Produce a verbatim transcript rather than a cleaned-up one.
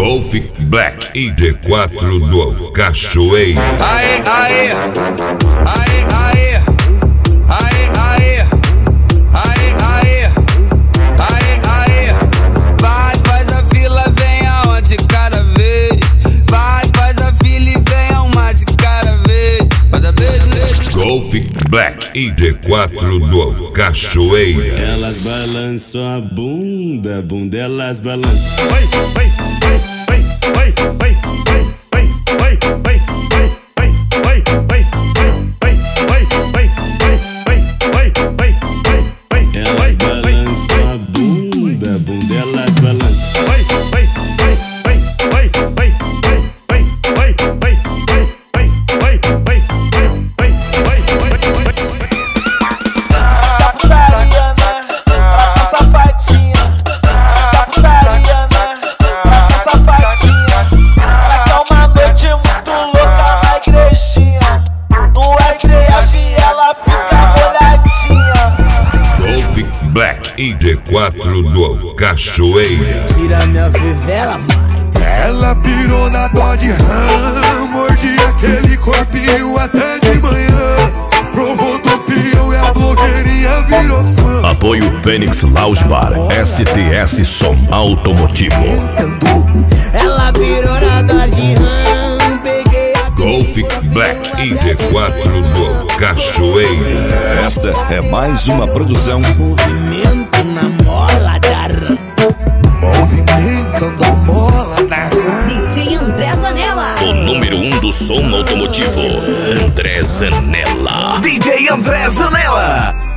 Golf Black I D quatro do Cachoeira. Aê, aê, aê, aê, aê, aê, aê, aê, aê, aê. Vai, faz a fila, vem aonde cada vez. Vai, faz a fila e vem a uma de cada vez. Cada vez. Golf Black I D quatro do Cachoeira. Elas balançam a bunda, bunda elas balançam. Vai, vai, vai, vai, vai, vai, vai, vai, vai, vai, vai, vai, vai, vai, vai, vai, vai, vai, vai. Elas balançam a bunda, bunda elas balançam. Vai, vai, vai, vai, vai, vai, vai, vai, vai, vai, vai, vai, vai, vai, vai, vai. Tá putaria, né? Tá safadinha. Tá putaria, né? Tá safadinha. Vai que é uma noite muito louca na igrejinha. No S F ela fica molhadinha. Golf Black I D quatro do Cachoeira. Tira minha fivela, vai. Ela pirou na Dodge Ram, mordi aquele corpinho até de manhã. Provou do peão e a blogueirinha virou fã. Apoio Fênix Lounge Bar, S T S Som Automotivo. Ela virou na Dodge Ram, peguei a Golf Black I D quatro do Cachoeira. Esta é mais uma produção movimento na mola da Ram. Movimentando a mola na rã. D J André Zanella. O número um do som automotivo, André Zanella. D J André Zanella.